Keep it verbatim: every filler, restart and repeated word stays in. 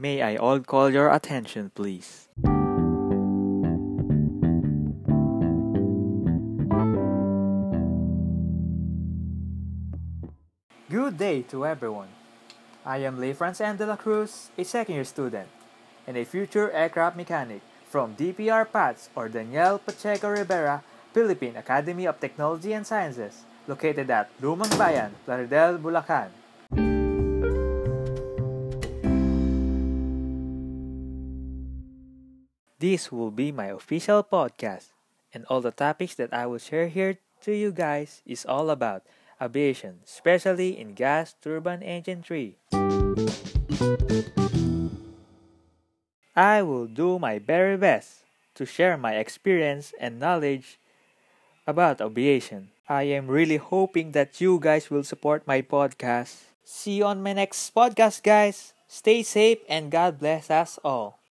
May I all call your attention, please? Good day to everyone. I am Leigh Francen de la Cruz, a second year student and a future aircraft mechanic from D P R PATS or Daniel Pacheco Rivera Philippine Academy of Technology and Sciences, located at Lumang Bayan, Plaridel, Bulacan. This will be my official podcast, and all the topics that I will share here to you guys is all about aviation, especially in gas turbine engine three. I will do my very best to share my experience and knowledge about aviation. I am really hoping that you guys will support my podcast. See you on my next podcast, guys. Stay safe and God bless us all.